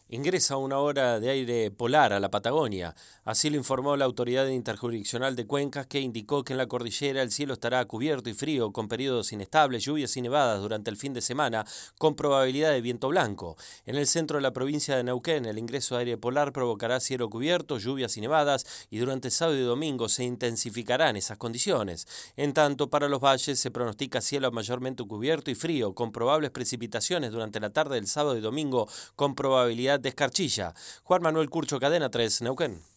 Ingresa una hora de aire polar a la Patagonia. Así lo informó la Autoridad Interjurisdiccional de Cuencas, que indicó que en la cordillera el cielo estará cubierto y frío, con periodos inestables, lluvias y nevadas durante el fin de semana, con probabilidad de viento blanco. En el centro de la provincia de Neuquén, el ingreso de aire polar provocará cielo cubierto, lluvias y nevadas, y durante sábado y domingo se intensificarán esas condiciones. En tanto, para los valles se pronostica cielo mayormente cubierto y frío, con probables precipitaciones durante la tarde del sábado y domingo, con probabilidad de escarchilla. Juan Manuel Curcho, Cadena 3, Neuquén.